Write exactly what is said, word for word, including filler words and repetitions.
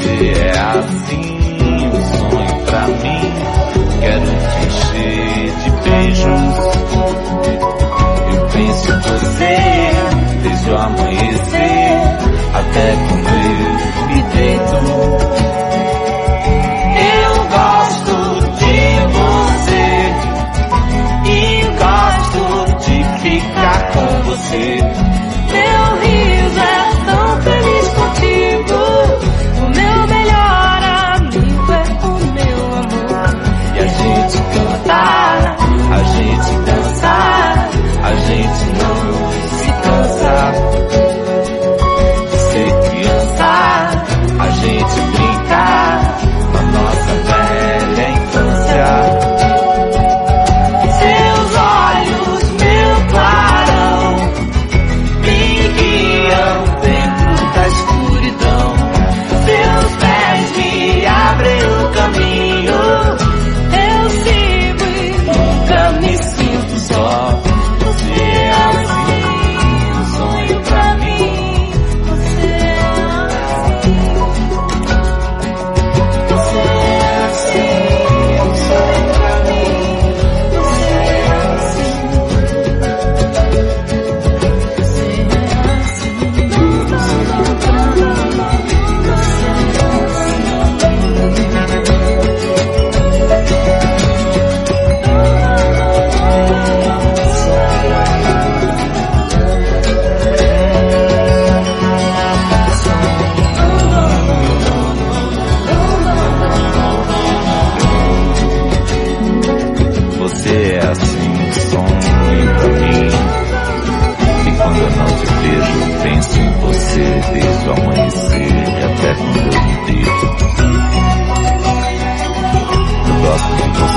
Você é assim, um sonho pra mim. Quero te encher de beijos. Eu penso em você desde o amanhecer até quando eu me deito. Eu gosto de você e gosto de ficar com você. Meu riso é tão feliz contigo. O meu melhor amigo é o meu amor. E a gente canta, a gente dança, a gente não se cansa de ser criança. A gente brinca na nossa velha infância. Seus olhos, meu clarão, me guiam dentro da escuridão. Seus pés me abrem o caminho. Eu sigo e nunca me sinto só. Você é assim, um sonho pra mim. Você é assim. Você é assim, um sonho pra mim. Você é assim. Você é assim, um sonho pra mim. Você é assim, um sonho pra mim. E quando eu não te vejo, penso em você desde o amanhecer e até quando eu me deito. Eu gosto de você.